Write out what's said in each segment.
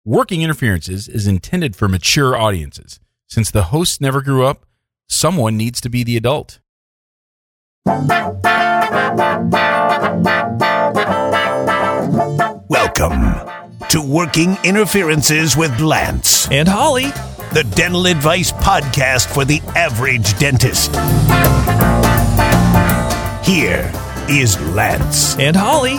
Working Interferences is intended for mature audiences. Since the hosts never grew up, someone needs to be the adult. Welcome to Working Interferences with Lance and Holly, the dental advice podcast for the average dentist. Here is Lance and Holly.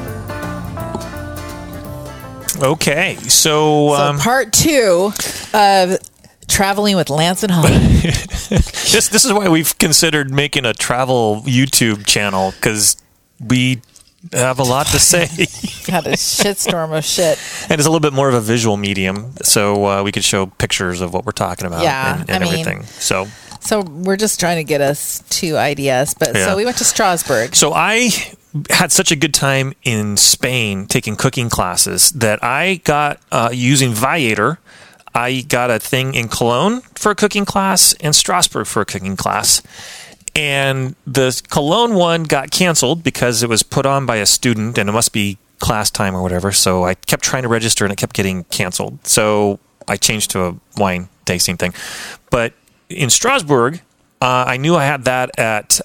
Okay, so part 2 of traveling with Lance and Holly. This is why we've considered making a travel YouTube channel, because we have a lot to say. Had a shitstorm of shit. And it's a little bit more of a visual medium, so we could show pictures of what we're talking about and everything. So we're just trying to get us to ideas. But So we went to Strasbourg. So I had such a good time in Spain taking cooking classes that I got using Viator. I got a thing in Cologne for a cooking class and Strasbourg for a cooking class. And the Cologne one got canceled because it was put on by a student and it must be class time or whatever. So I kept trying to register and it kept getting canceled. So I changed to a wine tasting thing. But in Strasbourg, I knew I had that at...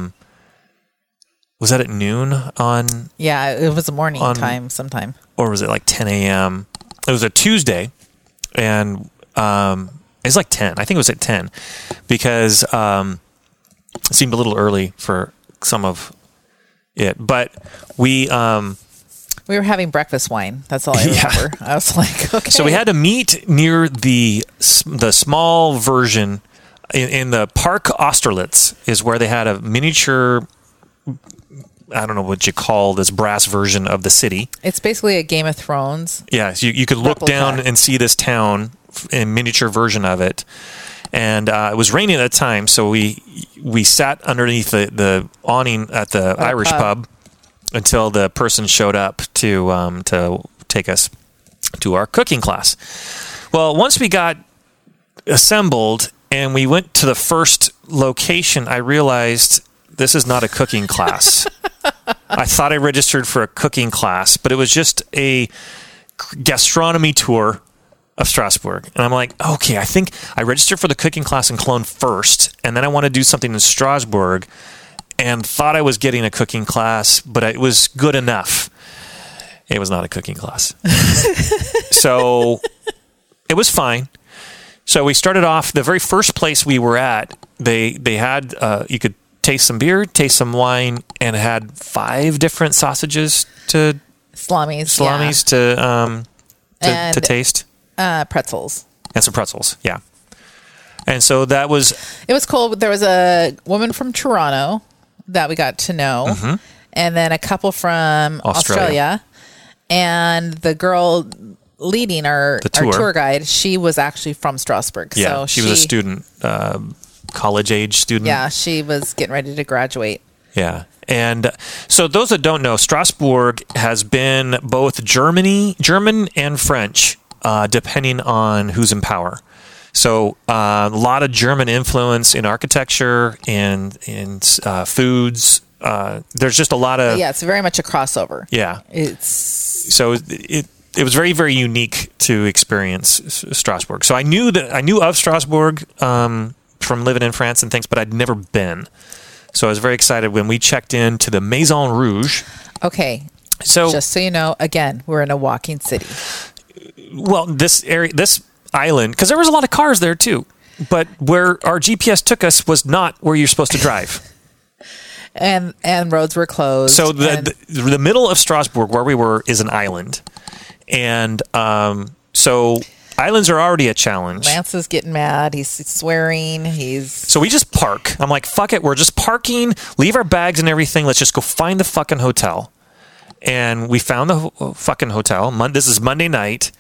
was that at noon on... Yeah, it was a morning time sometime. Or was it like 10 a.m.? It was a Tuesday, and it was like 10. I think it was at 10, because it seemed a little early for some of it. But we were having breakfast wine. That's all I remember. I was like, okay. So we had to meet near the small version in the Park Austerlitz is where they had a miniature... I don't know what you call this brass version of the city. It's basically a Game of Thrones. Yeah, so you could look down and see this town in miniature version of it. And it was raining at the time, so we sat underneath the awning at the Irish pub until the person showed up to take us to our cooking class. Well, once we got assembled and we went to the first location, I realized this is not a cooking class. I thought I registered for a cooking class, but it was just a gastronomy tour of Strasbourg. And I'm like, okay, I think I registered for the cooking class in Cologne first, and then I want to do something in Strasbourg, and thought I was getting a cooking class, but it was good enough. It was not a cooking class. So it was fine. So we started off, the very first place we were at, they had, you could taste some beer, taste some wine, and it had 5 different sausages to... Salamis to taste. Pretzels. And some pretzels, yeah. And so that was... It was cool. There was a woman from Toronto that we got to know, and then a couple from Australia. And the girl leading our tour guide, she was actually from Strasbourg. Yeah, so she was a student, college-age student. Yeah, she was getting ready to graduate. Yeah. And so those that don't know, Strasbourg has been both German and French, depending on who's in power. So a lot of German influence in architecture and in foods. There's just a lot of... Yeah, it's very much a crossover. Yeah. So it was very, very unique to experience Strasbourg. So I knew of Strasbourg from living in France and things, but I'd never been. So I was very excited when we checked into the Maison Rouge. Okay. So just so you know, again, we're in a walking city. Well, this island, because there was a lot of cars there too, but where our GPS took us was not where you're supposed to drive. And roads were closed. So the middle of Strasbourg, where we were, is an island. And so islands are already a challenge. Lance is getting mad. He's swearing. So we just park. I'm like, fuck it. We're just parking. Leave our bags and everything. Let's just go find the fucking hotel. And we found the fucking hotel. This is Monday night.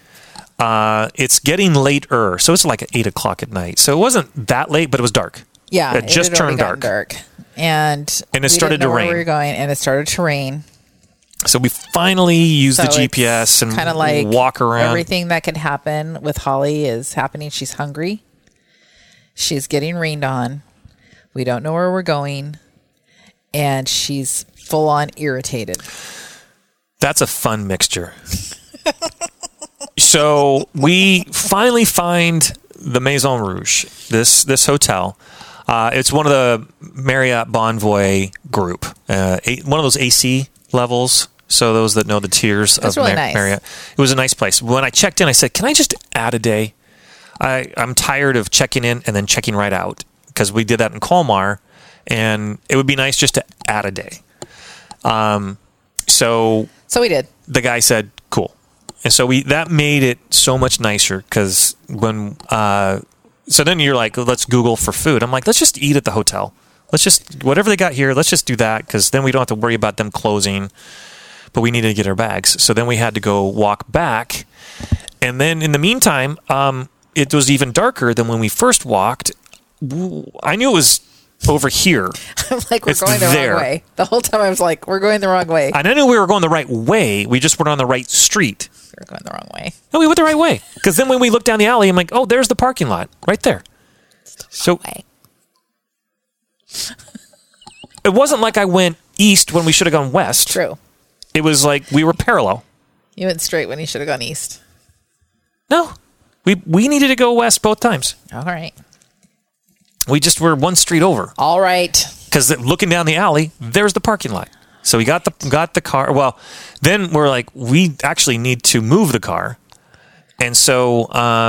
It's getting later. So it's like 8 o'clock at night. So it wasn't that late, but it was dark. Yeah. It just turned dark. And it started to rain. Where we were going, and it started to rain. So we finally used the GPS and kind of like walk around. Everything that could happen with Holly is happening. She's hungry. She's getting rained on. We don't know where we're going. And she's full on irritated. That's a fun mixture. So we finally find the Maison Rouge, this hotel. It's one of the Marriott Bonvoy group, one of those AC levels. So those that know the tiers of really nice. Marriott. It was a nice place. When I checked in, I said, can I just add a day? I'm tired of checking in and then checking right out, because we did that in Colmar, and it would be nice just to add a day. So we did. The guy said, cool. And so that made it so much nicer, because when so then you're like, let's Google for food. I'm like, let's just eat at the hotel. Let's just, whatever they got here, let's just do that, because then we don't have to worry about them closing. But we needed to get our bags. So then we had to go walk back. And then in the meantime, it was even darker than when we first walked. I knew it was over here. I'm like, we're going the wrong way. The whole time I was like, we're going the wrong way. And I knew we were going the right way. We just weren't on the right street. We were going the wrong way. No, we went the right way. Because then when we looked down the alley, I'm like, oh, there's the parking lot right there. So it wasn't like I went east when we should have gone west. True. It was like we were parallel. You went straight when you should have gone east. No. We needed to go west both times. All right. We just were one street over. All right. Because looking down the alley, there's the parking lot. So we got the car. Well, then we're like, we actually need to move the car. And so,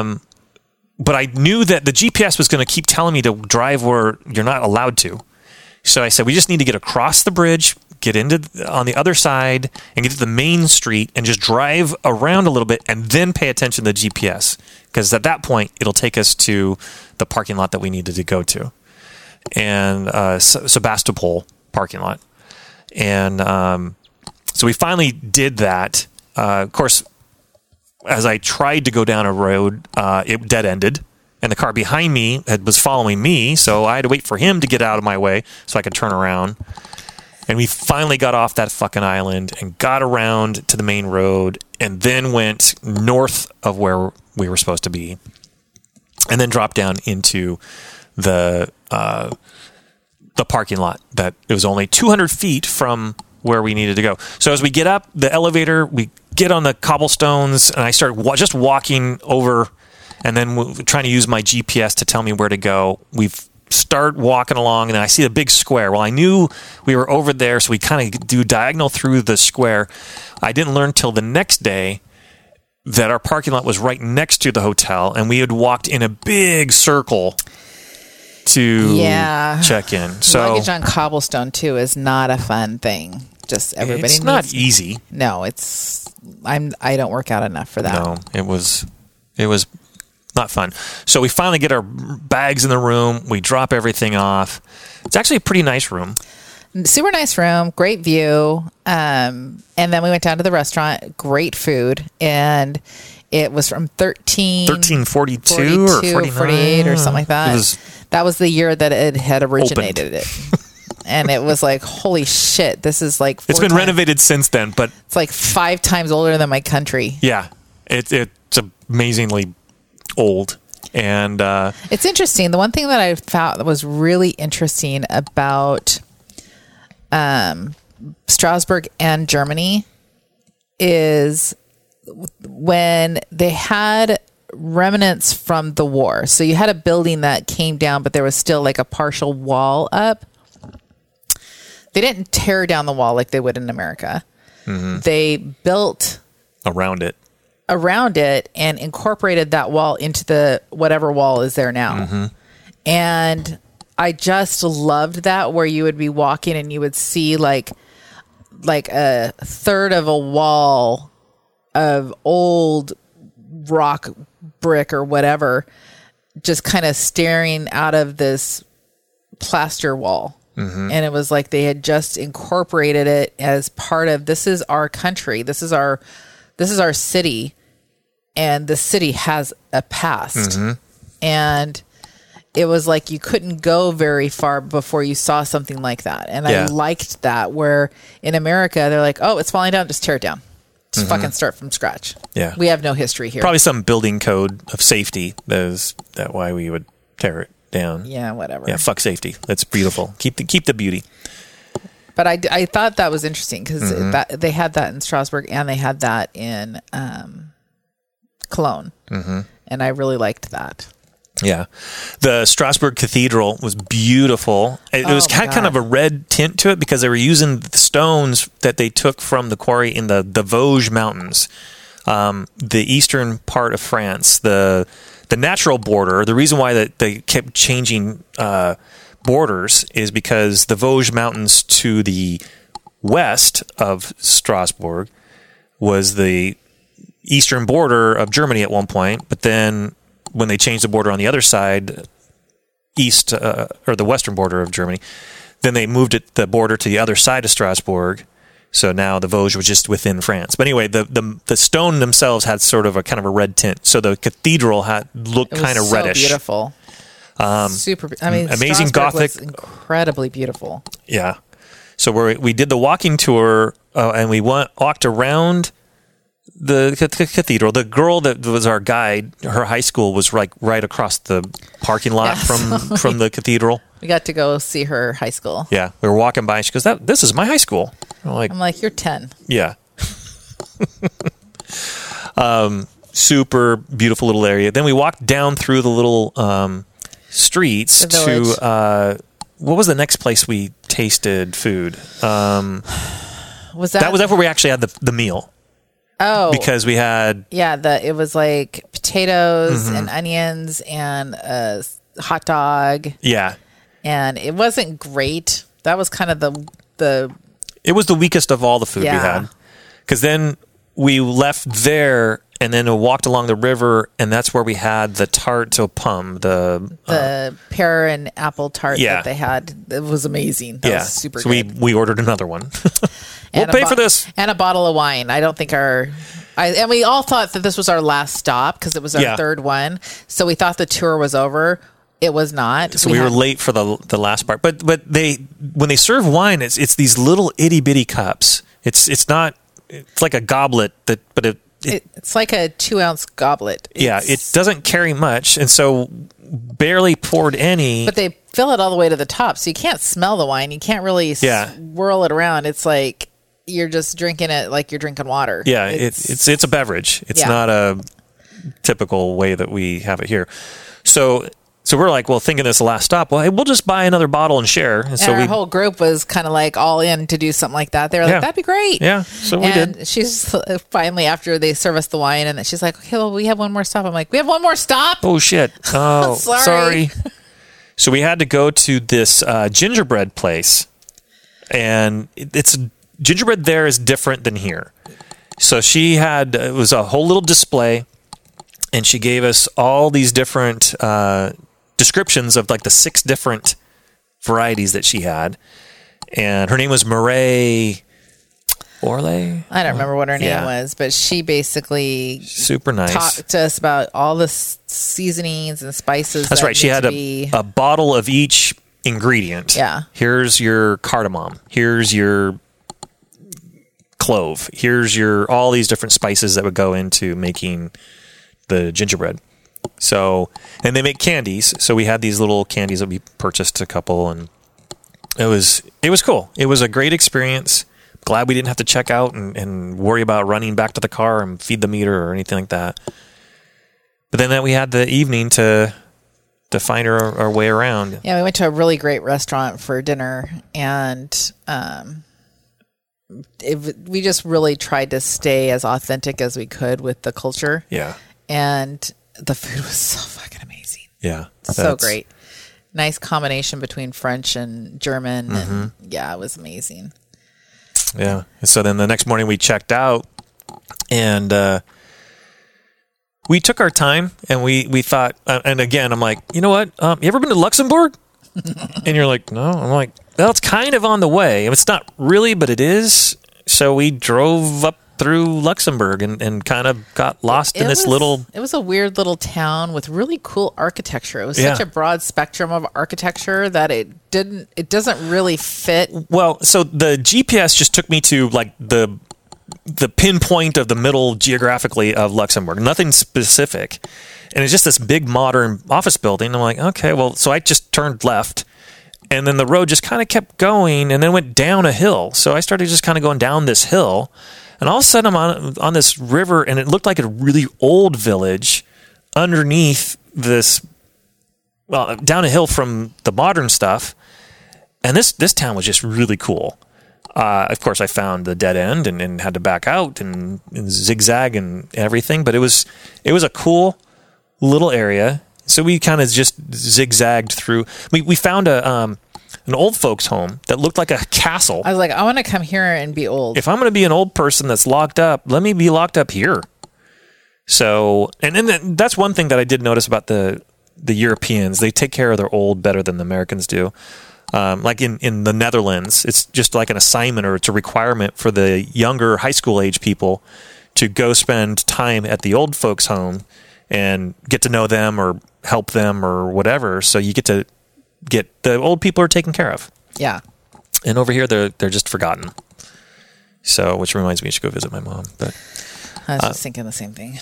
but I knew that the GPS was going to keep telling me to drive where you're not allowed to. So I said, we just need to get across the bridge, get on the other side, and get to the main street, and just drive around a little bit, and then pay attention to the GPS. Because at that point, it'll take us to the parking lot that we needed to go to. And Sebastopol parking lot. And so we finally did that. Of course, as I tried to go down a road, it dead-ended. And the car behind me was following me, so I had to wait for him to get out of my way so I could turn around. And we finally got off that fucking island and got around to the main road, and then went north of where we were supposed to be, and then dropped down into the parking lot. That it was only 200 feet from where we needed to go. So as we get up the elevator, we get on the cobblestones, and I start just walking over, and then trying to use my GPS to tell me where to go. We start walking along, and then I see a big square. Well, I knew we were over there, so we kind of do diagonal through the square. I didn't learn till the next day that our parking lot was right next to the hotel, and we had walked in a big circle to check in. So luggage on cobblestone too is not a fun thing. Just everybody. It's not easy. No, I don't work out enough for that. No, it was not fun. So we finally get our bags in the room. We drop everything off. It's actually a pretty nice room. Super nice room, great view. And then we went down to the restaurant, great food. And it was from 1342 or 48 or something like that. That was the year that it had originated it. And it was like, holy shit, this is like it's been renovated since then, but it's like 5 times older than my country. Yeah. It's amazingly old. And it's interesting. The one thing that I found that was really interesting about Strasbourg and Germany is when they had remnants from the war. So you had a building that came down, but there was still like a partial wall up. They didn't tear down the wall like they would in America. Mm-hmm. They built around it and incorporated that wall into the whatever wall is there now. Mm-hmm. And I just loved that, where you would be walking and you would see like a third of a wall of old rock brick or whatever, just kind of staring out of this plaster wall. Mm-hmm. And it was like they had just incorporated it as part of, this is our country. This is our city. And the city has a past. Mm-hmm. And it was like you couldn't go very far before you saw something like that. And I liked that, where in America, they're like, oh, it's falling down, just tear it down. Just fucking start from scratch. Yeah. We have no history here. Probably some building code of safety. That's why we would tear it down. Yeah, whatever. Yeah, fuck safety. That's beautiful. Keep the beauty. But I thought that was interesting, because they had that in Strasbourg, and they had that in Cologne. Mm-hmm. And I really liked that. Yeah. The Strasbourg Cathedral was beautiful. It had kind of a red tint to it because they were using the stones that they took from the quarry in the Vosges Mountains, the eastern part of France. The natural border, the reason why they kept changing borders is because the Vosges Mountains to the west of Strasbourg was the eastern border of Germany at one point, but then when they changed the border on the other side, east or the western border of Germany, then they moved the border to the other side of Strasbourg. So now the Vosges was just within France. But anyway, the stone themselves had sort of a kind of a red tint. So the cathedral looked kind of reddish. Beautiful. Super. I mean, amazing Strasbourg Gothic. was incredibly beautiful. Yeah. So we did the walking tour and we walked around the cathedral. The girl that was our guide, her high school was right across the parking lot from the cathedral. We got to go see her high school. Yeah, we were walking by and she goes, "This is my high school." I'm like, "You're 10." Yeah. Super beautiful little area. Then we walked down through the little streets to what was the next place we tasted food? Was that where we actually had the meal? Oh, because we had it was like potatoes and onions and a hot dog. Yeah, and it wasn't great. That was kind of the. It was the weakest of all the food we had, because then we left there and then walked along the river, and that's where we had the tarte aux pommes, the pear and apple tart that they had. It was amazing. That was super good. So we ordered another one. We'll pay for this. And a bottle of wine. I don't think and we all thought that this was our last stop because it was our third one. So we thought the tour was over. It was not. So we were late for the last part. But when they serve wine, it's these little itty bitty cups. It's like a goblet it's like a 2-ounce goblet. It doesn't carry much, and so barely poured any. But they fill it all the way to the top, so you can't smell the wine. You can't really swirl it around. It's like you're just drinking it like you're drinking water. Yeah, it's a beverage. It's not a typical way that we have it here. So we're like, thinking this is the last stop. Well, hey, we'll just buy another bottle and share. And so our whole group was kind of like all in to do something like that. They were like, that'd be great. Yeah, so we did. She's finally, after they serve us the wine, and she's like, okay, well, we have one more stop. I'm like, we have one more stop? Oh, shit. Oh, sorry. So we had to go to this gingerbread place. And gingerbread there is different than here. So it was a whole little display, and she gave us all these different descriptions of like the 6 different varieties that she had, and her name was Mireille Orley. I don't remember what her name was, but she basically super nice talked to us about all the seasonings and spices. That's right. She had a bottle of each ingredient. Yeah. Here's your cardamom. Here's your clove. Here's your all these different spices that would go into making the gingerbread. So, and they make candies. So we had these little candies that we purchased a couple, and it was cool. It was a great experience. Glad we didn't have to check out and worry about running back to the car and feed the meter or anything like that. But then we had the evening to find our way around. Yeah, we went to a really great restaurant for dinner, and we just really tried to stay as authentic as we could with the culture. Yeah. And the food was so fucking amazing. Yeah. So great. Nice combination between French and German. And it was amazing. Yeah. And so then the next morning we checked out, and we took our time, and we thought, and again, I'm like, you know what? You ever been to Luxembourg? And you're like, no. I'm like, well, it's kind of on the way. It's not really, but it is. So we drove up through Luxembourg and kind of got lost in this little... It was a weird little town with really cool architecture. It was such a broad spectrum of architecture that it doesn't really fit. Well, so the GPS just took me to like the pinpoint of the middle geographically of Luxembourg. Nothing specific. And it's just this big modern office building. I'm like, okay, well, so I just turned left. And then the road just kind of kept going and then went down a hill. So I started just kind of going down this hill. And all of a sudden, I'm on this river, and it looked like a really old village underneath this, well, down a hill from the modern stuff. And this town was just really cool. Of course, I found the dead end and had to back out and zigzag and everything. But it was a cool little area. So we kind of just zigzagged through. We found an old folks home that looked like a castle. I was like, I want to come here and be old. If I'm going to be an old person that's locked up, let me be locked up here. So, and then that's one thing that I did notice about the Europeans. They take care of their old better than the Americans do. Like in the Netherlands, it's just like an assignment, or it's a requirement for the younger high school age people to go spend time at the old folks home and get to know them or help them or whatever. So you get to get the old people are taken care of. Yeah. And over here, they're just forgotten. So, which reminds me, I should go visit my mom. But I was just thinking the same thing.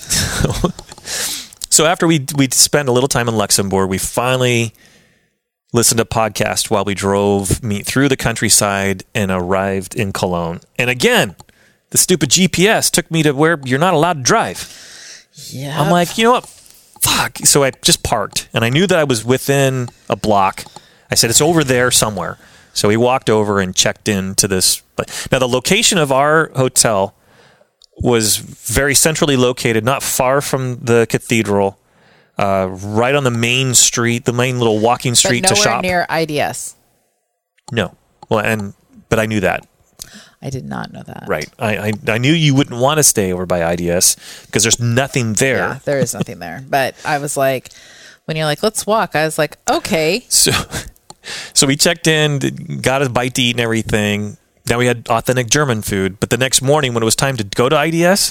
So after we spent a little time in Luxembourg, we finally listened to a podcast while we drove through the countryside and arrived in Cologne. And again, the stupid GPS took me to where you're not allowed to drive. Yeah. I'm like, you know what? Fuck. So I just parked, and I knew that I was within a block. I said, it's over there somewhere. So we walked over and checked into this. Now, the location of our hotel was very centrally located, not far from the cathedral, right on the main street, the main little walking street to shop. Nowhere near IDS. No. Well, but I knew that. I did not know that. Right. I knew you wouldn't want to stay over by IDS because there's nothing there. Yeah, there is nothing there. But I was like, when you're like, let's walk, I was like, okay. So we checked in, got a bite to eat and everything. Now we had authentic German food. But the next morning when it was time to go to IDS,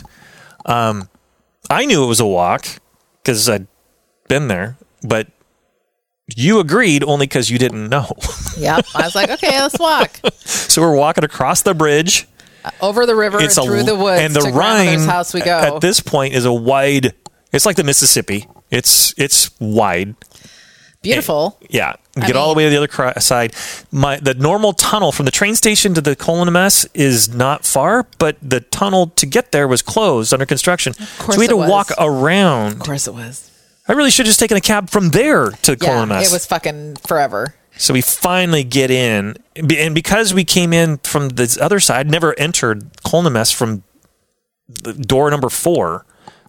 I knew it was a walk because I'd been there. But you agreed only because you didn't know. Yep. I was like, okay, let's walk. So we're walking across the bridge. Over the river and through the woods. And the Rhine, house we go. At this point, is it's like the Mississippi. It's wide. Beautiful. Yeah. Get all the way to the other side. The normal tunnel from the train station to the Kolonemes is not far, but the tunnel to get there was closed, under construction. So we had to walk around. Of course it was. I really should have just taken a cab from there to Kolonemes. It was fucking forever. So we finally get in. And because we came in from the other side, never entered Kolonemes from the door number 4.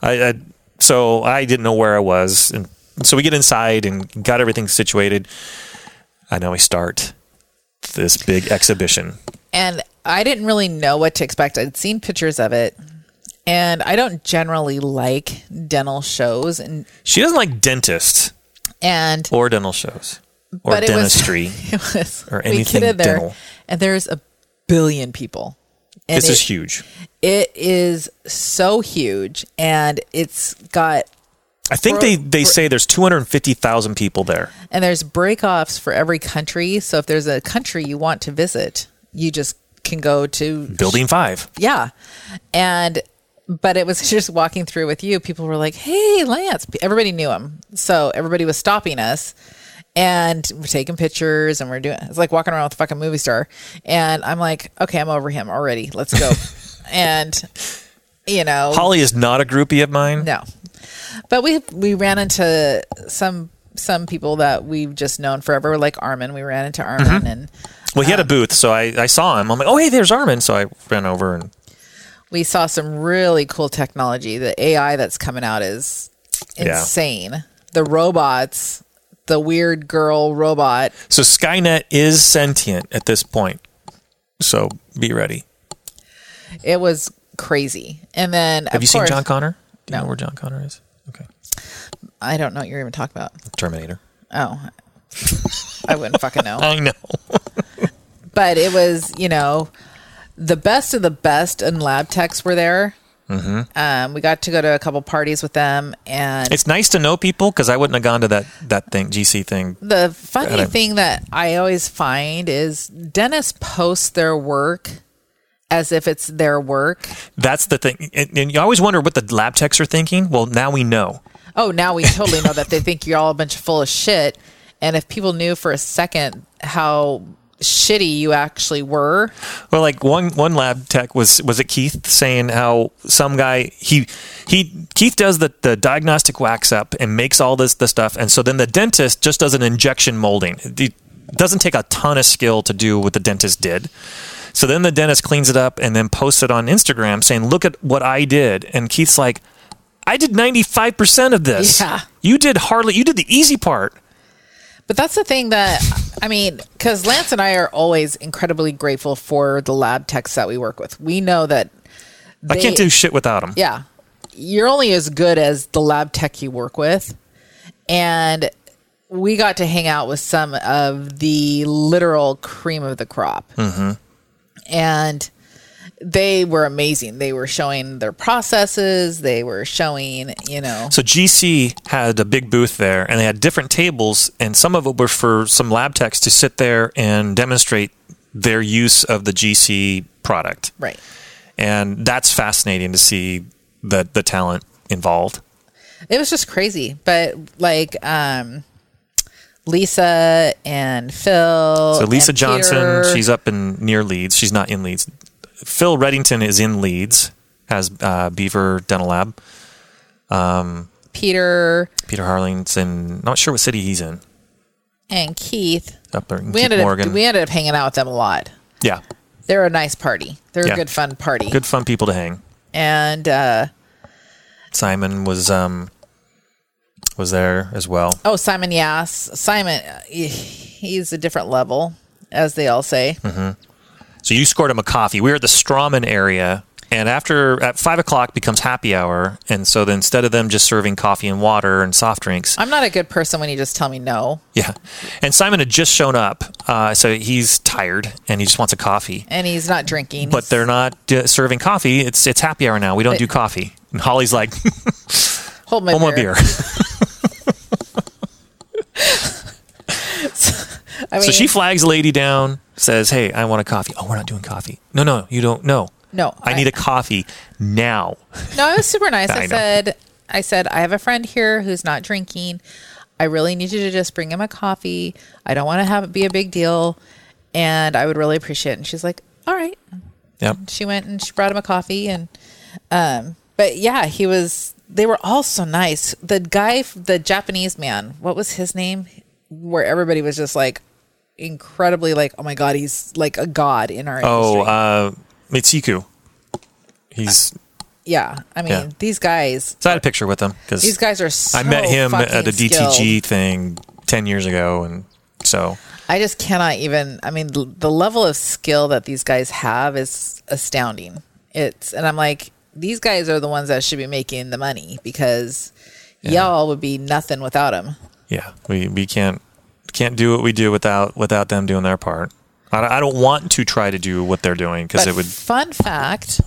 So I didn't know where I was. And so we get inside and got everything situated. And now we start this big exhibition. And I didn't really know what to expect. I'd seen pictures of it. And I don't generally like dental shows. And she doesn't like dentists or dental shows or dentistry or anything dental. And there's a billion people. And this is huge. It is so huge. And it's got... I think they say there's 250,000 people there. And there's break-offs for every country. So if there's a country you want to visit, you just can go to... Building 5. Yeah. But it was just walking through with you. People were like, hey, Lance. Everybody knew him. So everybody was stopping us. And we're taking pictures and it's like walking around with a fucking movie star. And I'm like, okay, I'm over him already. Let's go. And, Holly is not a groupie of mine. No. But we ran into some people that we've just known forever, like Armin. We ran into Armin. Mm-hmm. And well, he had a booth, so I saw him. I'm like, oh, hey, there's Armin. So I ran over and... We saw some really cool technology. The AI that's coming out is insane. Yeah. The robots, the weird girl robot. So Skynet is sentient at this point. So be ready. It was crazy. And then, have you seen John Connor? Do you know where John Connor is? Okay. I don't know what you're even talking about. Terminator. Oh. I wouldn't fucking know. I know. But it was, the best of the best and lab techs were there. Mm-hmm. We got to go to a couple parties with them, and it's nice to know people because I wouldn't have gone to that thing, GC thing. The funny thing that I always find is dentists post their work as if it's their work. That's the thing, and you always wonder what the lab techs are thinking. Well, now we know. Oh, now we totally know that they think you're all a bunch of full of shit. And if people knew for a second how shitty you actually were. Well, like one lab tech was it Keith saying how some guy Keith does the diagnostic wax up and makes all the stuff, and so then the dentist just does an injection molding. It doesn't take a ton of skill to do what the dentist did. So then the dentist cleans it up and then posts it on Instagram saying, "Look at what I did." And Keith's like, "I did 95% of this. Yeah. You did the easy part." But that's the thing that, I mean, because Lance and I are always incredibly grateful for the lab techs that we work with. We know that I can't do shit without them. Yeah. You're only as good as the lab tech you work with. And we got to hang out with some of the literal cream of the crop. Mm-hmm. And they were amazing. They were showing their processes. They were showing, So GC had a big booth there, and they had different tables, and some of it were for some lab techs to sit there and demonstrate their use of the GC product. Right. And that's fascinating to see the talent involved. It was just crazy. But like Lisa and Phil. So Lisa and Johnson, Peter. she's up near Leeds. She's not in Leeds. Phil Reddington is in Leeds, has Beaver Dental Lab. Peter Harling's in, not sure what city he's in. And Keith. Up there in We Keith Morgan. ended up hanging out with them a lot. Yeah. They're a nice party. They're Yeah. a good, fun party. Good fun people to hang. And Simon was there as well. oh, Simon Yass. Simon, he's a different level, as they all say. Mm-hmm. So you scored him a coffee. We were at the Strawman area, and at 5 o'clock becomes happy hour, and so then instead of them just serving coffee and water and soft drinks, I'm not a good person when you just tell me no. yeah. And Simon had just shown up, so he's tired and he just wants a coffee. And he's not drinking. But they're not serving coffee. It's happy hour now. We don't do coffee. And Holly's like, hold my beer. I mean, So she flags a lady down, says, "Hey, I want a coffee." "Oh, we're not doing coffee." No, you don't. No. I need a coffee now. No, it was super nice. I I said, I have a friend here who's not drinking. I really need you to just bring him a coffee. I don't want to have it be a big deal. And I would really appreciate it. And she's like, all right. Yep. She went and she brought him a coffee. And, but yeah, they were all so nice. The guy, the Japanese man, what was his name? Where everybody was just like incredibly like, oh my God, he's like a god in our industry. Mitsuku. He's... Yeah, I mean, these guys... So I had a picture with him. These guys are so I met him at a DTG skilled. thing 10 years ago, and so... I just cannot even... I mean, the level of skill that these guys have is astounding. And I'm like, these guys are the ones that should be making the money, because y'all would be nothing without them. Yeah, we can't do what we do without them doing their part. I don't want to try to do what they're doing, because it would... Fun fact...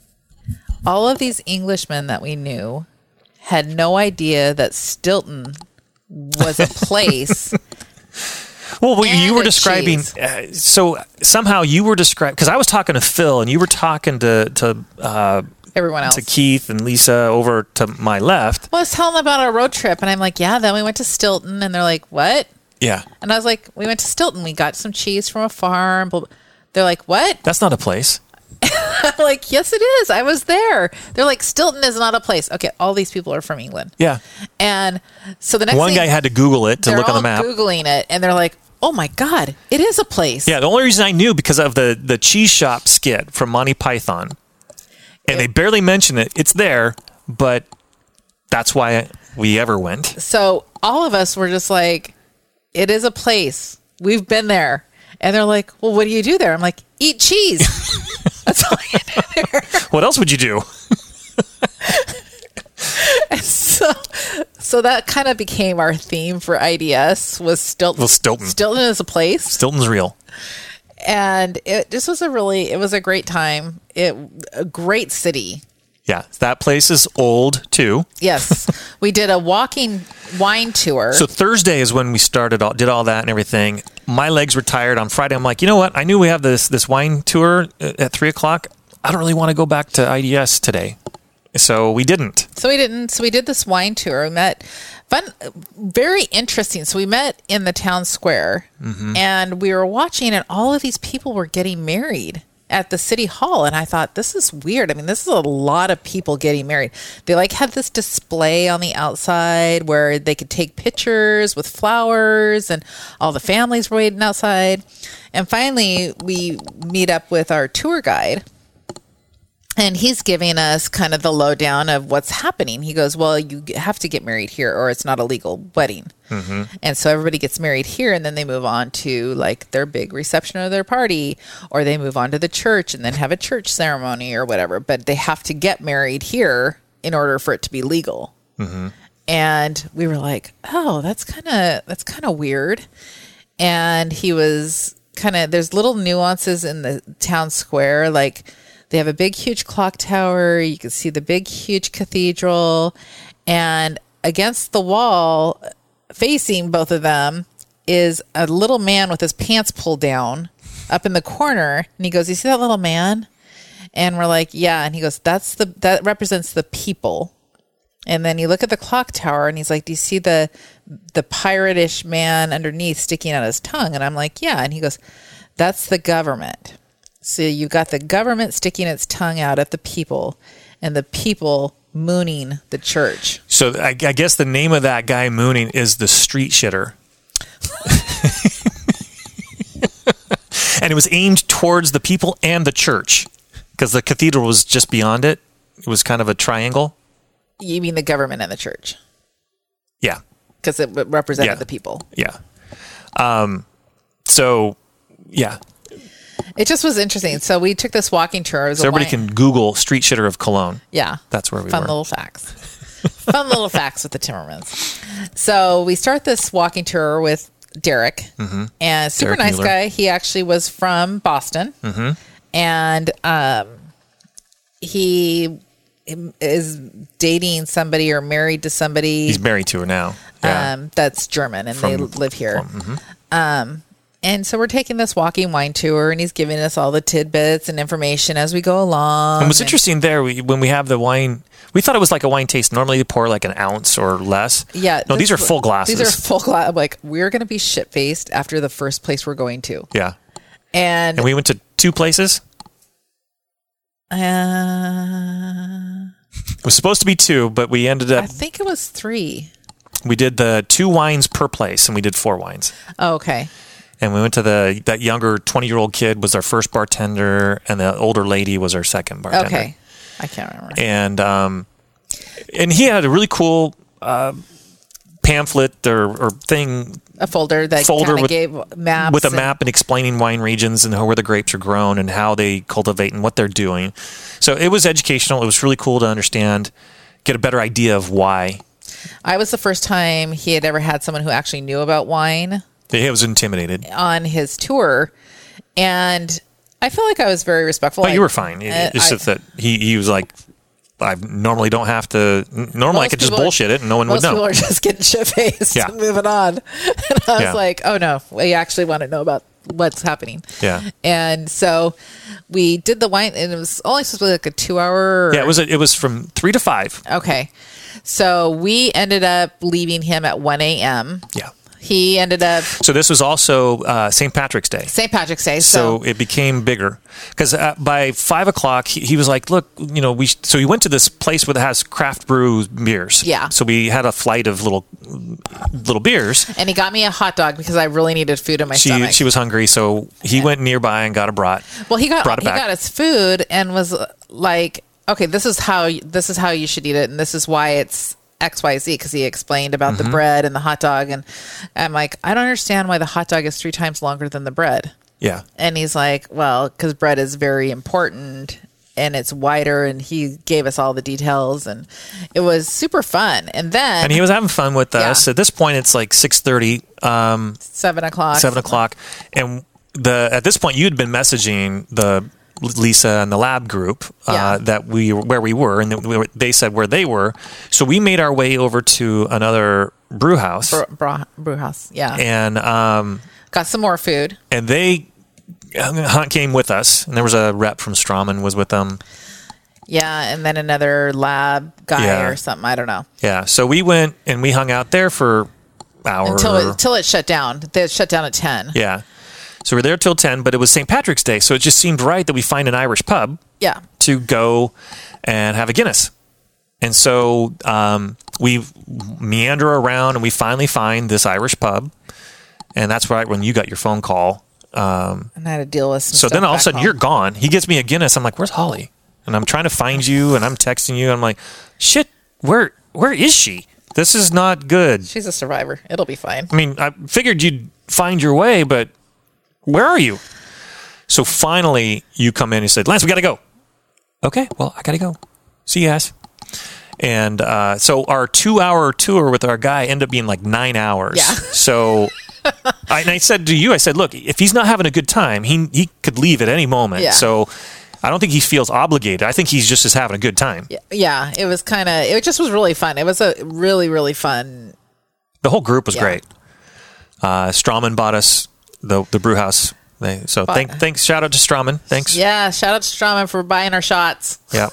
All of these Englishmen that we knew had no idea that Stilton was a place. Well, you were describing... cheese. So somehow you were describing... Because I was talking to Phil, and you were talking to everyone else. To Keith and Lisa over to my left. Well, I was telling them about our road trip, and I'm like, yeah, then we went to Stilton, and they're like, what? Yeah. And I was like, we went to Stilton. We got some cheese from a farm. They're like, what? That's not a place. I'm like, yes, it is. I was there. They're like, Stilton is not a place. Okay, all these people are from England. Yeah. And so the next One thing, guy had to Google it to look on the map. They're all Googling it, and they're like, oh my God, it is a place. Yeah, the only reason I knew because of the cheese shop skit from Monty Python. And they barely mention it. It's there, but that's why we ever went. So all of us were just like, it is a place. We've been there. And they're like, well, what do you do there? I'm like, eat cheese. That's all you do there. What else would you do? So that kind of became our theme for IDS was Stilton. Well, Stilton. Stilton is a place. Stilton's real. And it just was it was a great time. A great city. Yeah, that place is old too. Yes. We did a walking wine tour. So Thursday is when we did all that and everything. My legs were tired on Friday. I'm like, you know what? I knew we have this wine tour at 3:00. I don't really want to go back to IDS today. So we didn't. So we did this wine tour. We met, very interesting. So we met in the town square, and we were watching, and all of these people were getting married at the city hall. And I thought, this is weird. I mean, this is a lot of people getting married. They had this display on the outside where they could take pictures with flowers, and all the families were waiting outside. And finally, we meet up with our tour guide. And he's giving us kind of the lowdown of what's happening. He goes, well, you have to get married here or it's not a legal wedding. And so everybody gets married here, and then they move on to like their big reception of their party, or they move on to the church and then have a church ceremony or whatever. But they have to get married here in order for it to be legal. And we were like, oh, that's kind of weird. And he was there's little nuances in the town square, like they have a big, huge clock tower. You can see the big, huge cathedral. And against the wall, facing both of them, is a little man with his pants pulled down up in the corner. And he goes, you see that little man? And we're like, yeah. And he goes, that represents the people. And then you look at the clock tower, and he's like, do you see the pirate-ish man underneath sticking out his tongue? And I'm like, yeah. And he goes, that's the government. So you got the government sticking its tongue out at the people, and the people mooning the church. So I guess the name of that guy mooning is the street shitter. And it was aimed towards the people and the church, because the cathedral was just beyond it. It was kind of a triangle. You mean the government and the church? Yeah. Because it represented the people. Yeah. So, yeah. It just was interesting. So we took this walking tour. So everybody can Google street shitter of Cologne. Yeah. That's where we Fun were. Little facts. Fun little facts with the Timmermans. So we start this walking tour with Derek. And super Derek nice Mueller. guy. He actually was from Boston. And he is dating somebody or married to somebody. He's married to her now. Yeah. That's German, and they live here. And so we're taking this walking wine tour, and he's giving us all the tidbits and information as we go along. And what's interesting there, when we have the wine, we thought it was like a wine taste. Normally they pour like an ounce or less. Yeah. No, these are full glasses. These are full glass. Like, we're going to be shit-faced after the first place we're going to. Yeah. And we went to 2 places. It was supposed to be 2, but we ended up. I think it was 3. We did the 2 wines per place, and we did 4 wines. Oh, okay. And we went to that younger 20-year-old kid was our first bartender, and the older lady was our second bartender. Okay. I can't remember. And he had a really cool pamphlet or thing. A folder that kind of gave maps. With a map and explaining wine regions and where the grapes are grown and how they cultivate and what they're doing. So it was educational. It was really cool to understand, get a better idea of why. I was the first time he had ever had someone who actually knew about wine. He was intimidated. On his tour. And I feel like I was very respectful. But you were fine. It's just that he was like, I normally don't have to. Normally I could just bullshit it and no one would know. Most people are just getting shit-faced and moving on. And I was like, oh no, we actually want to know about what's happening. Yeah. And so we did the wine, and it was only supposed to be like a 2-hour. Yeah, it was from 3 to 5. Okay. So we ended up leaving him at 1 a.m. Yeah. He ended up. So this was also St. Patrick's Day. St. Patrick's Day. So it became bigger because by 5 o'clock he was like, "Look, So he went to this place that has craft brew beers. Yeah. So we had a flight of little beers. And he got me a hot dog because I really needed food in my stomach. She was hungry, so he went nearby and got a brat. Well, he got his food and was like, "Okay, this is how you should eat it, and this is why it's." XYZ, because he explained about the bread and the hot dog, and I'm like, I don't understand why the hot dog is 3 times longer than the bread. Yeah. And he's like, well, because bread is very important and it's wider, and he gave us all the details, and it was super fun. And he was having fun with us. At this point it's like 6:30, 7 o'clock, and at this point you'd been messaging the Lisa and the lab group that where we were, and they said where they were. So we made our way over to another brew house. Brew house, yeah. And got some more food. And Hunt came with us, and there was a rep from Straumann was with them. Yeah, and then another lab guy or something. I don't know. Yeah, so we went and we hung out there for hours. Until it shut down. They shut down at 10. Yeah. So we're there till 10, but it was St. Patrick's Day, so it just seemed right that we find an Irish pub to go and have a Guinness. And so we meander around, and we finally find this Irish pub, and that's right when you got your phone call. And I had to deal with some So stuff then all of a sudden home. you're gone. He gets me a Guinness. I'm like, where's Holly? And I'm trying to find you, and I'm texting you. And I'm like, shit, where is she? This is not good. She's a survivor. It'll be fine. I mean, I figured you'd find your way, but where are you? So finally you come in and said, Lance, we got to go. Okay, well, I got to go. See you guys. And so our 2-hour tour with our guy ended up being like 9 hours. Yeah. So I said to you, I said, look, if he's not having a good time, he could leave at any moment. Yeah. So I don't think he feels obligated. I think he's just having a good time. Yeah, it was it just was really fun. It was a really, really fun. The whole group was great. Strawman bought us the brew house. Thanks. Shout out to Strawman. Thanks. Yeah, shout out to Strawman for buying our shots. Yeah.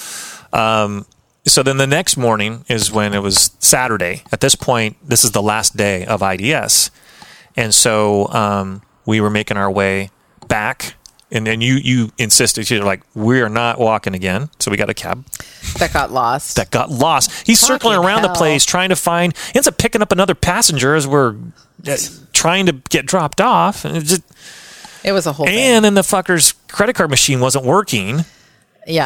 So then the next morning is when it was Saturday. At this point, this is the last day of IDS. And so we were making our way back. And then you insisted, you're like, we are not walking again. So we got a cab. That got lost. He's circling around the place trying to find, ends up picking up another passenger as we're trying to get dropped off. And it was a whole thing. And then the fucker's credit card machine wasn't working. Yeah.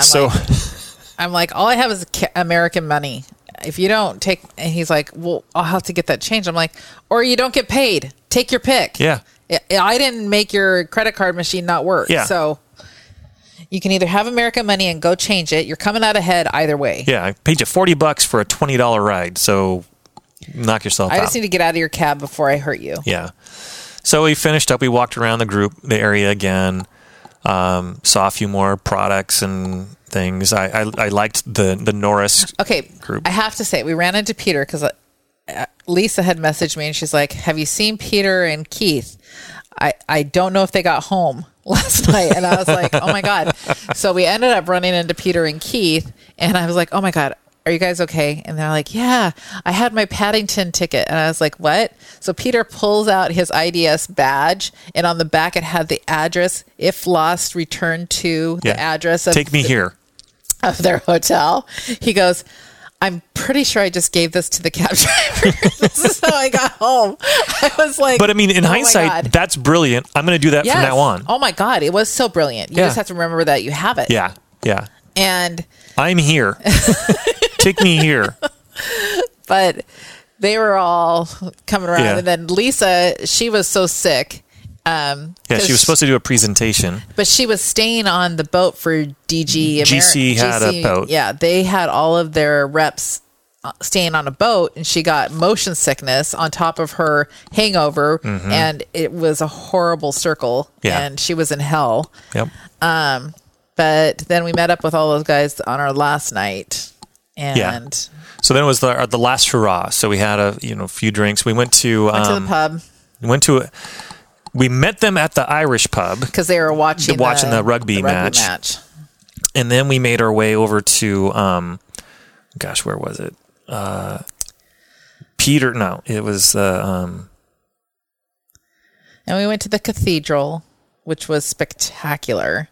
I'm like, all I have is American money. If you don't take, and he's like, well, I'll have to get that changed. I'm like, or you don't get paid. Take your pick. Yeah. I didn't make your credit card machine not work. Yeah. So you can either have American money and go change it. You're coming out ahead either way. Yeah. I paid you $40 for a $20 ride. So knock yourself out. I just need to get out of your cab before I hurt you. Yeah. So we finished up. We walked around the area again. Saw a few more products and things. I liked the Norris group. I have to say, we ran into Peter because Lisa had messaged me and she's like, have you seen Peter and Keith? I don't know if they got home last night. And I was like, oh my God. So we ended up running into Peter and Keith, and I was like, oh my God, are you guys okay? And they're like, yeah, I had my Paddington ticket. And I was like, what? So Peter pulls out his IDS badge, and on the back it had the address, if lost, return to the address of Take me here. Of their hotel. He goes, I'm pretty sure I just gave this to the cab driver. This is how I got home. I was like, but I mean, in hindsight, that's brilliant. I'm going to do that from now on. Oh my God. It was so brilliant. You just have to remember that you have it. Yeah. Yeah. And I'm here. Take me here. But they were all coming around. Yeah. And then Lisa, she was so sick. She was supposed to do a presentation, but she was staying on the boat for DG. GC had a boat. Yeah, they had all of their reps staying on a boat, and she got motion sickness on top of her hangover, and it was a horrible circle. Yeah. And she was in hell. Yep. But then we met up with all those guys on our last night, and so then it was the last hurrah. So we had a few drinks. We went to the pub. We met them at the Irish pub because they were watching the rugby match. And then we made our way over to, where was it? Peter. No, it was. And we went to the cathedral, which was spectacular.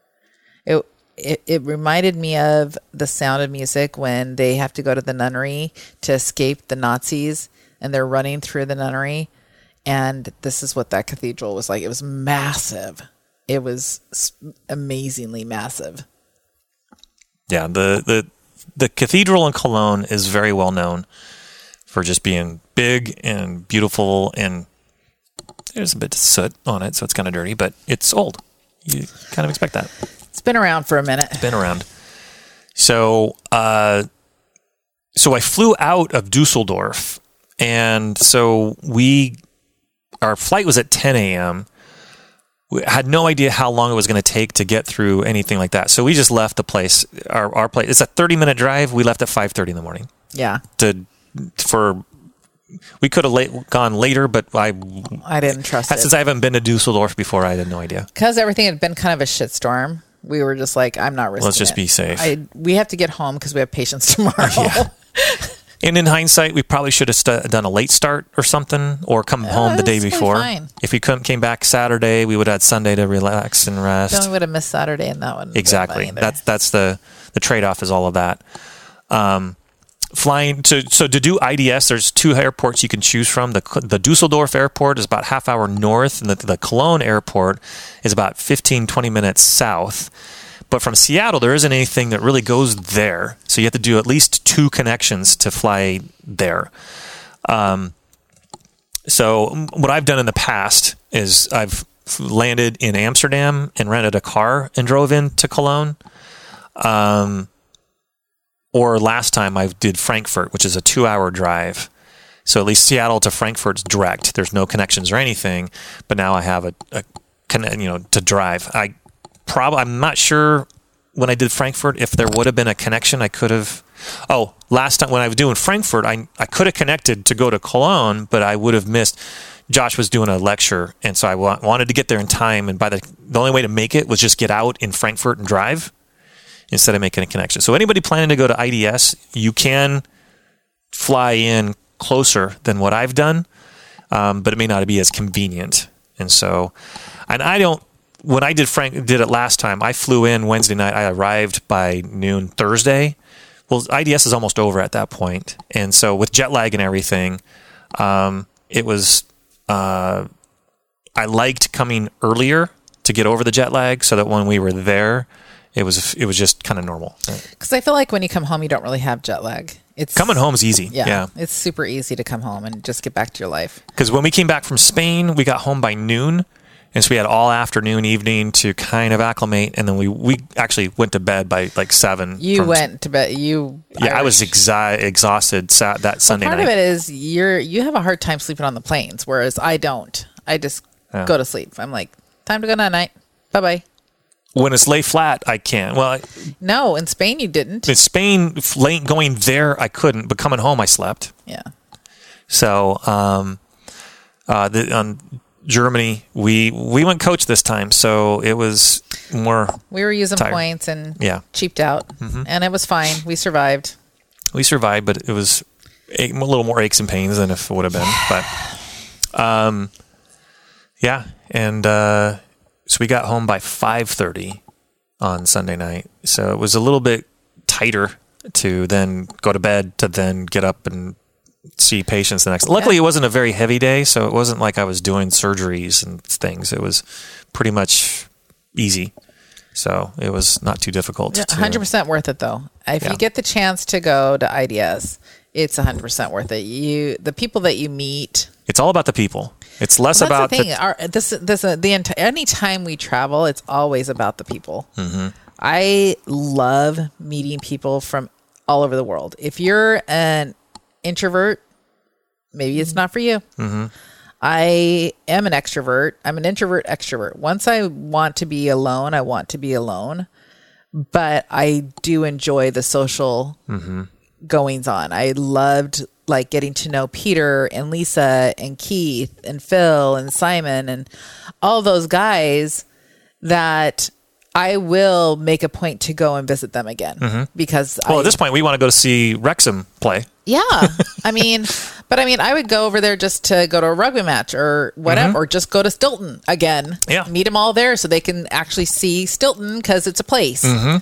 It reminded me of The Sound of Music when they have to go to the nunnery to escape the Nazis, and they're running through the nunnery. And this is what that cathedral was like. It was massive. It was amazingly massive. Yeah, the cathedral in Cologne is very well known for just being big and beautiful, and there's a bit of soot on it, so it's kind of dirty, but it's old. You kind of expect that. It's been around for a minute. It's been around. So I flew out of Dusseldorf, and so our flight was at 10 a.m. We had no idea how long it was going to take to get through anything like that. So we just left the place, our place. It's a 30-minute drive. We left at 5:30 in the morning. Yeah. We could have gone later, but I didn't trust it. Since I haven't been to Dusseldorf before, I had no idea. Because everything had been kind of a shitstorm. We were just like, I'm not risking it. Let's just be safe. We have to get home because we have patients tomorrow. Yeah. And in hindsight, we probably should have done a late start or something, or come home the day before. Fine. If we came back Saturday, we would have had Sunday to relax and rest. Then we would have missed Saturday in that one. Exactly. That's the trade-off is all of that. Flying to do IDS, there's 2 airports you can choose from. The Dusseldorf airport is about half hour north, and the Cologne airport is about 15-20 minutes south. But from Seattle, there isn't anything that really goes there. So you have to do at least 2 connections to fly there. So what I've done in the past is I've landed in Amsterdam and rented a car and drove into Cologne. Or last time I did Frankfurt, which is a 2-hour drive. So at least Seattle to Frankfurt's direct. There's no connections or anything. But now I have to drive. I'm not sure when I did Frankfurt if there would have been a connection. I could have. Oh, last time when I was doing Frankfurt, I could have connected to go to Cologne, but I would have missed. Josh was doing a lecture, and so I wanted to get there in time. And the only way to make it was just get out in Frankfurt and drive instead of making a connection. So anybody planning to go to IDS, you can fly in closer than what I've done, but it may not be as convenient. And so, and I don't. When I did it last time, I flew in Wednesday night. I arrived by noon Thursday. Well, IDS is almost over at that point. And so with jet lag and everything, it was, I liked coming earlier to get over the jet lag so that when we were there, it was just kind of normal. Because I feel like when you come home, you don't really have jet lag. Coming home is easy. Yeah. It's super easy to come home and just get back to your life. Because when we came back from Spain, we got home by noon. And so we had all afternoon, evening to kind of acclimate, and then we actually went to bed by like 7. You went to bed. I was exhausted that Sunday night. Part of it is you have a hard time sleeping on the planes, whereas I don't. I just go to sleep. I'm like, time to go night. Bye bye. When it's lay flat, I can. Well, no, in Spain you didn't. In Spain, going there I couldn't, but coming home I slept. Yeah. So on Germany, we went coach this time, so it was more. We were using points and cheaped out, and it was fine. We survived. But it was a little more aches and pains than if it would have been. But and so we got home by 5:30 on Sunday night. So it was a little bit tighter to then go to bed to then get up and see patients the next. Luckily, it wasn't a very heavy day, so it wasn't like I was doing surgeries and things. It was pretty much easy, so it was not too difficult. 100% worth it, though. If you get the chance to go to IDS, it's 100% worth it. The people that you meet. It's all about the people. It's less about the thing. Any time we travel, it's always about the people. Mm-hmm. I love meeting people from all over the world. If you're an introvert, maybe it's not for you. Mm-hmm. I am an extrovert. I'm an introvert extrovert. Once I want to be alone, I want to be alone. But I do enjoy the social goings on. I loved getting to know Peter and Lisa and Keith and Phil and Simon and all those guys that I will make a point to go and visit them again because at this point we want to go to see Wrexham play. Yeah. I would go over there just to go to a rugby match or whatever, or just go to Stilton again. Yeah. Meet them all there so they can actually see Stilton because it's a place.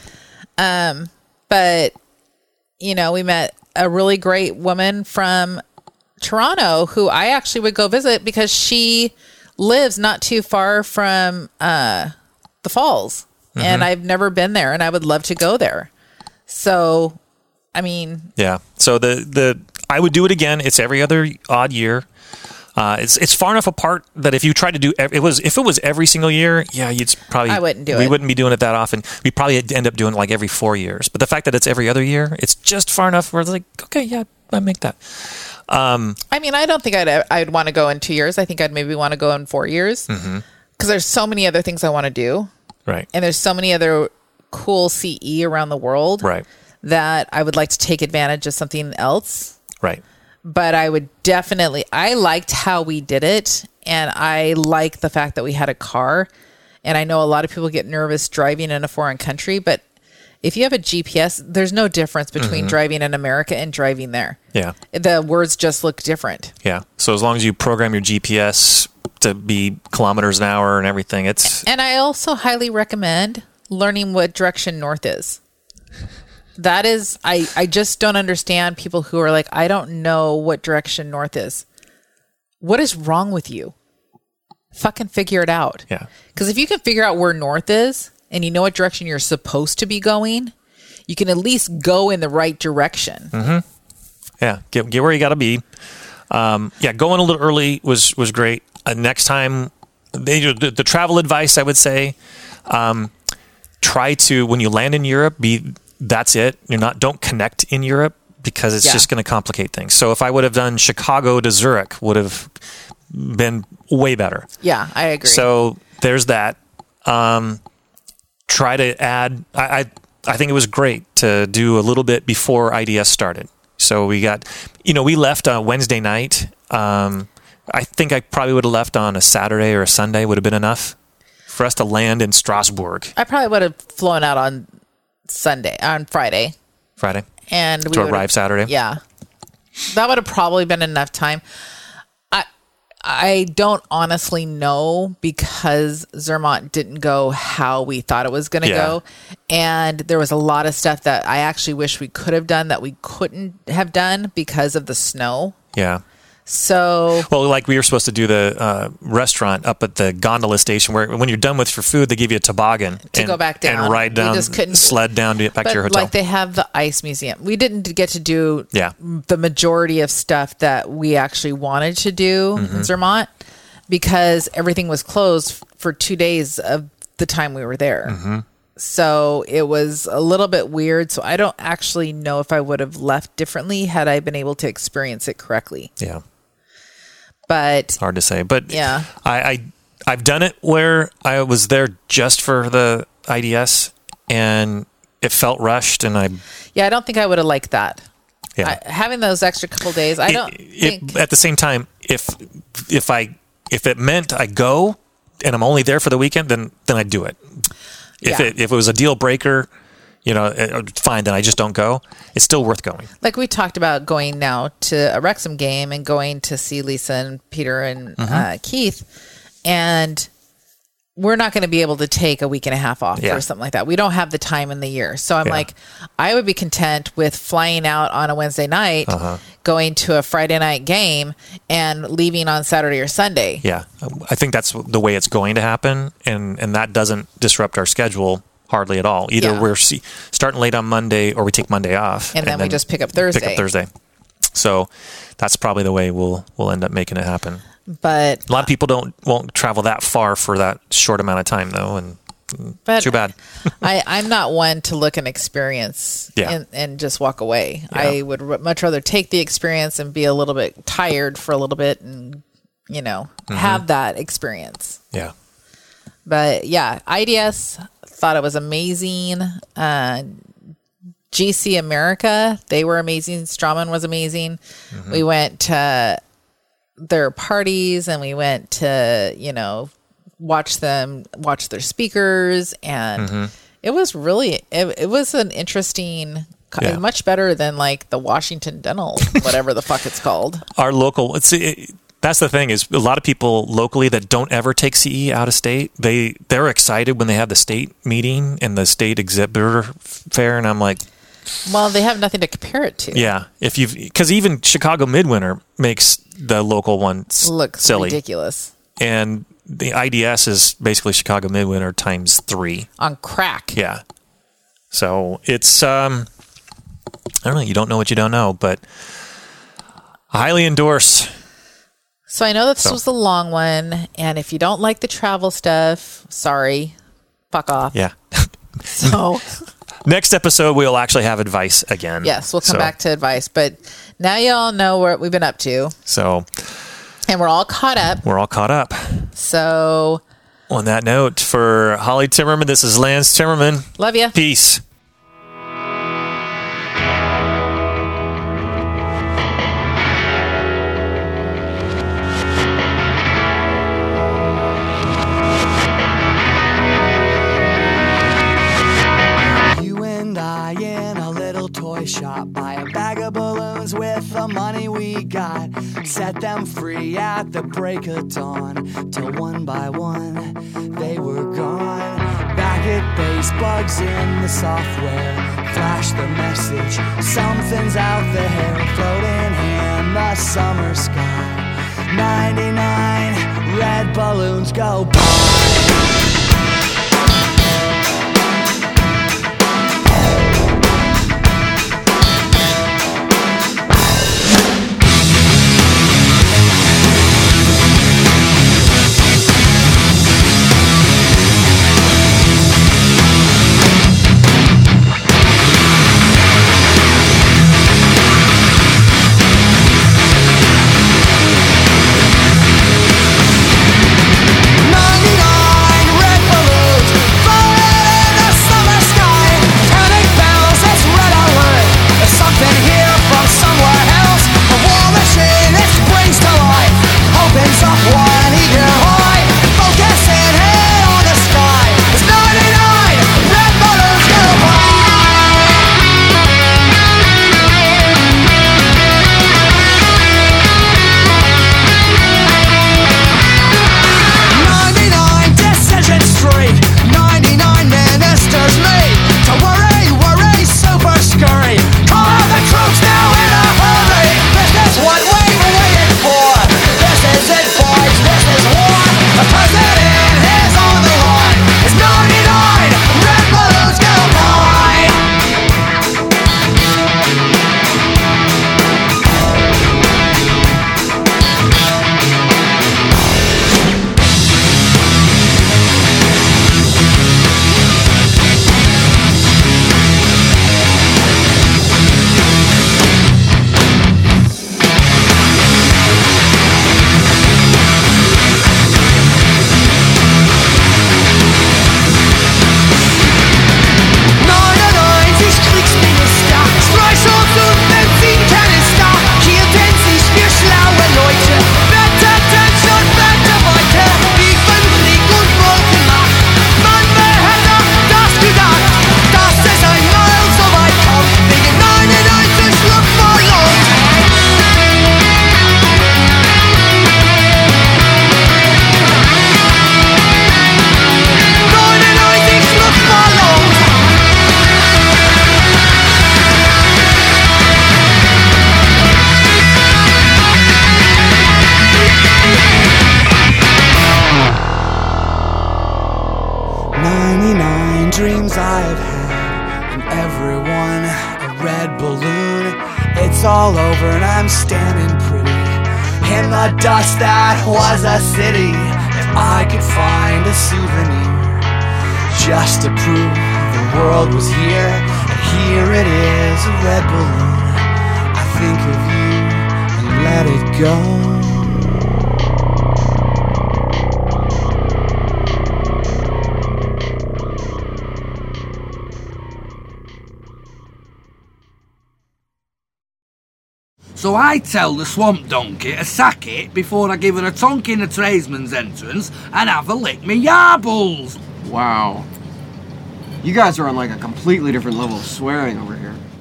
But, we met a really great woman from Toronto who I actually would go visit because she lives not too far from the Falls. And I've never been there and I would love to go there. So, yeah. So I would do it again. It's every other odd year. It's far enough apart that if you try to do if it was every single year, you'd probably I wouldn't do it. We wouldn't be doing it that often. We probably end up doing it like every 4 years. But the fact that it's every other year, it's just far enough where it's like, okay, yeah, I make that. I don't think I'd want to go in 2 years. I think I'd maybe want to go in 4 years because there's so many other things I want to do. Right. And there's so many other cool CE around the world. Right. That I would like to take advantage of something else. Right. But I would definitely, I liked how we did it. And I like the fact that we had a car. And I know a lot of people get nervous driving in a foreign country, but if you have a GPS, there's no difference between driving in America and driving there. Yeah. The words just look different. Yeah. So as long as you program your GPS to be kilometers an hour and everything, it's... And I also highly recommend learning what direction north is. That is, I just don't understand people who are like, I don't know what direction north is. What is wrong with you? Fucking figure it out. Yeah. Because if you can figure out where north is and you know what direction you're supposed to be going, you can at least go in the right direction. Yeah. Get where you got to be. Going a little early was great. Next time, the travel advice, I would say, try to, when you land in Europe, that's it. Don't connect in Europe because it's just going to complicate things. So if I would have done Chicago to Zurich, would have been way better. Yeah, I agree. So there's that. Try to add, I think it was great to do a little bit before IDS started. So we got, we left on Wednesday night. I think I probably would have left on a Saturday or a Sunday would have been enough for us to land in Strasbourg. I probably would have flown out on Friday. And to arrive Saturday. Yeah. That would have probably been enough time. I don't honestly know because Zermatt didn't go how we thought it was going to go. And there was a lot of stuff that I actually wish we could have done that we couldn't have done because of the snow. Yeah. So, well, like we were supposed to do the restaurant up at the gondola station where when you're done with your food, they give you a toboggan to go back down and ride down, sled down to get back to your hotel. Like they have the ice museum. We didn't get to do the majority of stuff that we actually wanted to do in Zermatt because everything was closed for 2 days of the time we were there. So it was a little bit weird. So I don't actually know if I would have left differently had I been able to experience it correctly. Yeah. But hard to say. But yeah, I've done it where I was there just for the IDS and it felt rushed and I don't think I would have liked that. Yeah. Having those extra couple days, I don't think at the same time, if it meant I go and I'm only there for the weekend, then I'd do it. If it was a deal breaker, fine, then I just don't go. It's still worth going. Like we talked about going now to a Wrexham game and going to see Lisa and Peter and Keith. And we're not going to be able to take a week and a half off or something like that. We don't have the time in the year. So I'm like, I would be content with flying out on a Wednesday night, going to a Friday night game and leaving on Saturday or Sunday. Yeah. I think that's the way it's going to happen. And that doesn't disrupt our schedule hardly at all. Either we're starting late on Monday or we take Monday off. And then we just pick up Thursday. So that's probably the way we'll end up making it happen. But a lot of people won't travel that far for that short amount of time though. And too bad. I'm not one to look and experience and just walk away. Yeah. I would much rather take the experience and be a little bit tired for a little bit and, have that experience. Yeah. But yeah, IDS thought it was amazing. GC America, they were amazing. Straumann was amazing. We went to their parties and we went to, watch their speakers. And it was really, it was an interesting, much better than like the Washington Dental, whatever the fuck it's called. Our local, that's the thing is a lot of people locally that don't ever take CE out of state, they're excited when they have the state meeting and the state exhibitor fair. And I'm like, well, they have nothing to compare it to. Yeah. Because even Chicago Midwinter makes the local one look silly. Ridiculous. And the IDS is basically Chicago Midwinter times 3. On crack. Yeah. So it's, I don't know. You don't know what you don't know, but I highly endorse. So I know this was a long one. And if you don't like the travel stuff, sorry, fuck off. Yeah. So next episode, we'll actually have advice again. Yes, we'll come back to advice. But now you all know what we've been up to. So, and we're all caught up. So, on that note, for Holly Timmerman, this is Lance Timmerman. Love you. Peace. set them free at the break of dawn, till one by one they were gone. Back at base, bugs in the software flash the message, something's out there, floating in the summer sky. 99 red balloons go by. Dreams I've had, and everyone a red balloon. It's all over and I'm standing pretty in the dust that was a city. If I could find a souvenir just to prove the world was here, and here it is, a red balloon. I think of you and let it go. So I tell the swamp donkey to sack it before I give her a tonk in the tradesman's entrance and have a lick me yarbles. Wow. You guys are on like a completely different level of swearing over here.